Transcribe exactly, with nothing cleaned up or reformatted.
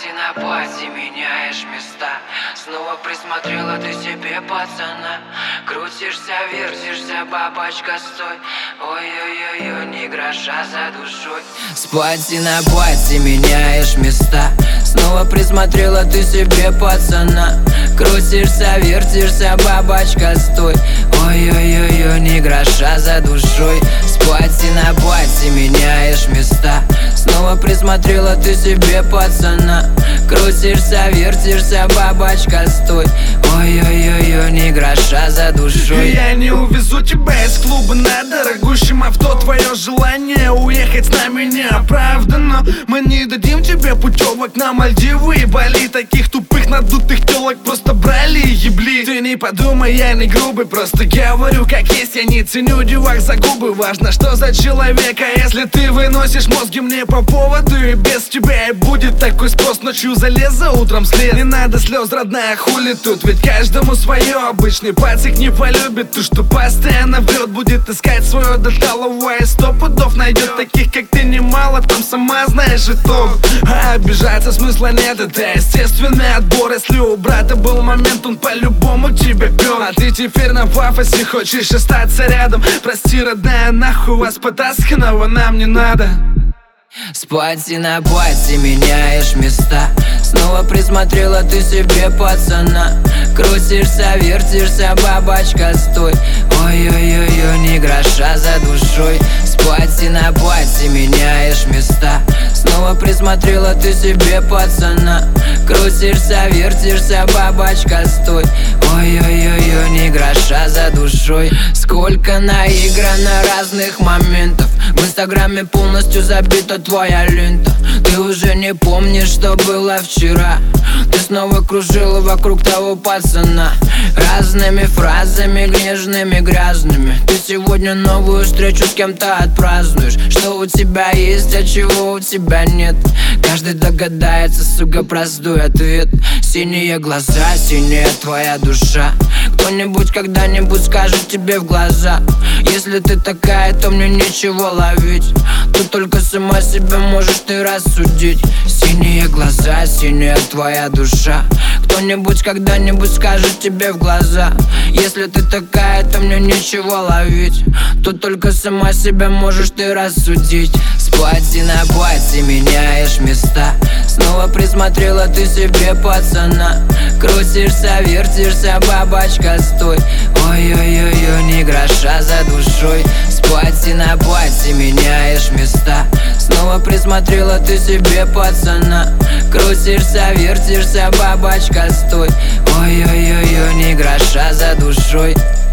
пати на пати меняешь места. Снова присмотрела ты себе пацана. Крутишься, вертишься, бабочка, стой. Ой-ой-ой-ой, ни гроша за душой. С пати на пати меняешь места. Снова присмотрела ты себе пацана. Крутишься, вертишься, бабочка, стой. Ой-ой-ой-ой, ни гроша за душой. С пати на пати меняешь места. Снова присмотрела ты себе пацана. Крутишься, вертишься, бабочка, стой. Ой-ой-ой-ой, ни гроша за душой. Я не увезу тебя из клуба на дорогущем авто. Твое желание уехать с нами не оправдано. Мы не дадим тебе путевок на Мальдивы и Бали. Таких тупых надутых телок просто брали и ебли. Ты не подумай, я не грубый, просто говорю как есть. Я не ценю девах за губы, важно что за человека. Если ты выносишь мозги мне по поводу, и без тебя и будет такой спрос. Ночью залез, за утром след. Не надо слез, родная, хули тут, ведь каждому свое. Обычный пацик не полюбит ту, что постоянно врет. Будет искать свое до талого и сто пудов найдет таких, как ты, немало. Там сама знаешь итог. А обижаться смысла нет, это естественный отбор. Если у брата был момент, он по-любому тебя пёр. А ты теперь на пафосе хочешь остаться рядом. Прости, родная, нахуй вас потасканного нам не надо. С пати на пати меняешь места. Снова присмотрела ты себе пацана. Крутишься, вертишься, бабочка, стой. Ой-ой-ой-ой, ни гроша за душой. С пати на пати меняешь места. Снова присмотрела ты себе пацана. Крутишься, вертишься, бабочка, стой. Ой-ой-ой-ой, ни гроша за душой. Сколько наиграно разных моментов. В инстаграме полностью забита твоя лента. Ты уже не помнишь, что было вчера. Ты снова кружила вокруг того пацана. Разными фразами, нежными, грязными. Ты сегодня новую встречу с кем-то отпразднуешь. Что у тебя есть, а чего у тебя нет. Каждый догадается, сука, простой ответ. Синие глаза, синяя твоя душа. Кто-нибудь когда-нибудь скажет тебе в глаза: если ты такая, то мне нечего ловить. Ты только сама себя можешь ты рассудить. Синие глаза, синяя твоя душа. Кто-нибудь когда-нибудь скажет тебе в глаза: если ты такая, то мне нечего ловить. Тут только сама себя можешь ты рассудить. С пати на пати меняешь места. Снова присмотрела ты себе пацана. Крутишься, вертишься, бабочка, стой. Ой-ой-ой-ой, ни гроша за душой. С пати на пати меняешь места. Снова присмотрела ты себе пацана. Крутишься, вертишься, бабочка, стой. Ой-ой-ой-ой, ни гроша за душой.